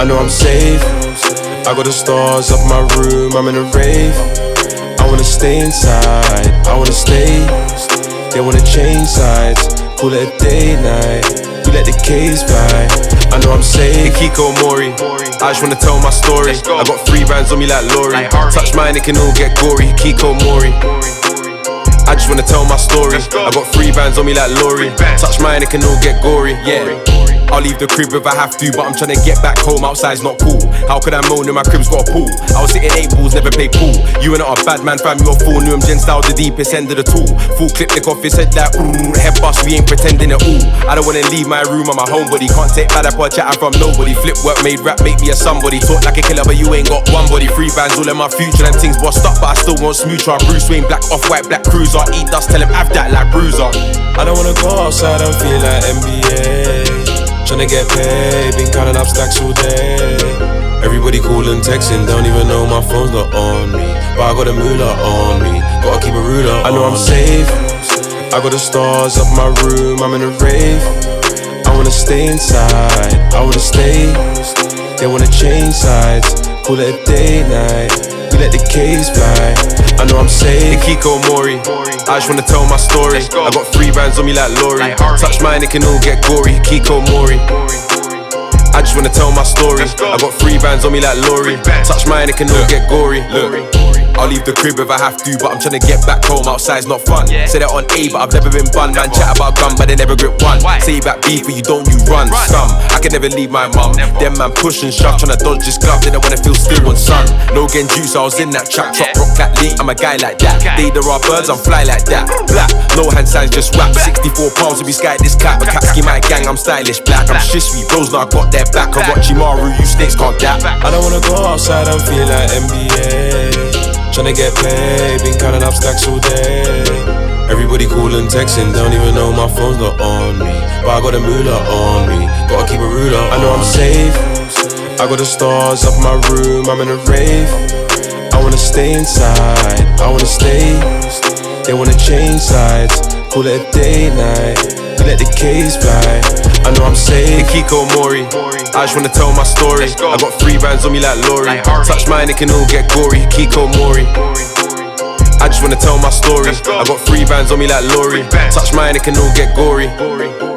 know I'm safe. I got the stars up my room, I'm in a rave. I wanna stay inside, I wanna stay. They wanna change sides, call it a day night. We let the K's fly, I know I'm safe. Kiko Mori, I just wanna tell my story. I got 3 bands on me like Lori. Touch mine, it can all get gory. Kiko Mori, I just wanna tell my story. I got 3 bands on me like Lori. Touch mine, it can all get gory. Yeah, I'll leave the crib if I have to, but I'm tryna get back home, outside's not cool. How could I moan when my crib's got a pool? I was hitting 8 balls, never play pool. You ain't not a bad man, fam, you're a fool. Knew him gen style, the deepest end of the tool. Full clip, nick off his head like ooh. Head bust, we ain't pretending at all. I don't wanna leave my room, I'm a homebody. Can't take bad up or chatting from nobody. Flip work, made rap, make me a somebody. Talk like a killer, but you ain't got one body. 3 bands all in my future, and things bossed up, but I still want smoocher. Bruce Wayne, black off-white, black cruiser. Eat dust, tell him have that like bruiser. I don't wanna go outside and feel like NBA. Tryna get paid, been counting up stacks all day. Everybody calling, texting, don't even know my phone's not on me. But I got a moolah on me, gotta keep a ruler on me. I know I'm safe, I got the stars up my room, I'm in a rave. I wanna stay inside, I wanna stay. They wanna change sides, call it a day night. We let the K's fly, I know I'm safe. Kiko Mori, I just wanna tell my story. I got 3 bands on me like Lori. Touch mine, it can all get gory. Kiko Mori, I just wanna tell my story. I got 3 bands on me like Lori. Touch mine, it can all get gory. Look, I'll leave the crib if I have to, but I'm tryna get back home, outside's not fun. Say that on A, but I've never been bun. Man chat about gun, but they never grip one. Say back beef, but you don't, you run. Scum, I can never leave my mum. Them man push and shove, tryna dodge this glove. They don't wanna feel still on sun. No gen juice, I was in that trap. Chop rock like Lee, I'm a guy like that. They there are birds, I'm fly like that. Black, no hand signs, just rap. 64 pounds to be sky this cat. But Katsuki my gang, I'm stylish black. I'm shisty, bros now I got their back. Orochimaru, you snakes can't gap. I don't wanna go outside and feel like NBA. Tryna get paid, been counting up stacks all day. Everybody calling, texting, don't even know my phone's not on me. But I got a moolah on me, gotta keep a ruler on me. I know I'm safe, I got the stars up my room, I'm in a rave. I wanna stay inside, I wanna stay. They wanna change sides, call it a day night. We let the K's fly, I know I'm safe. Kiko Mori, I just wanna tell my story. I got 3 bands on me like Lori. Touch mine, it can all get gory. Kiko Mori, I just wanna tell my story. I got 3 bands on me like Lori. Touch mine, it can all get gory.